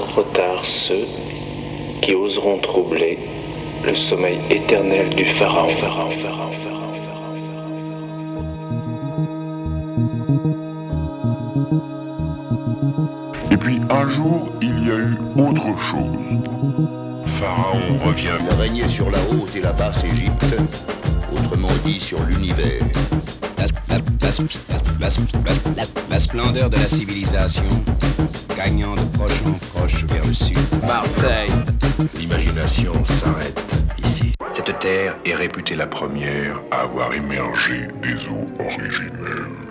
trop tard ceux qui oseront troubler le sommeil éternel du pharaon. Et puis un jour, il y a eu autre chose. Pharaon revient. Il a régné sur la haute et la basse Égypte, autrement dit sur l'univers. La splendeur de la civilisation, gagnant de proche en proche vers le sud. Marseille. L'imagination s'arrête ici. Cette terre est réputée La première à avoir émergé des eaux originelles.